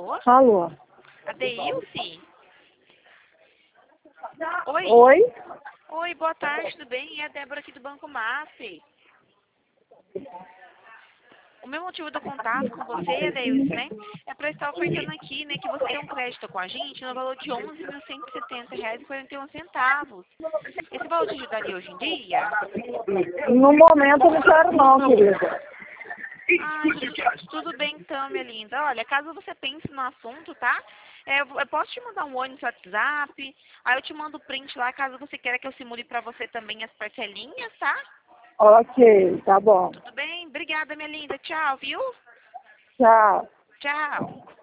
Alô? Alô? A Deilce? Oi? Oi? Oi, boa tarde, tudo bem? É a Débora aqui do Banco MAF. O meu motivo do contato com você, Deilce, né? É para estar ofertando aqui, né, que você tem um crédito com a gente no valor de R$11.170,41. Esse valor te ajudaria hoje em dia? No momento eu não quero não, querida. Ah, tudo bem então, minha linda. Olha, caso você pense no assunto, tá? Eu posso te mandar um oi no seu WhatsApp, aí eu te mando o print lá, caso você queira que eu simule pra você também as parcelinhas, tá? Ok, tá bom. Tudo bem? Obrigada, minha linda. Tchau, viu? Tchau. Tchau.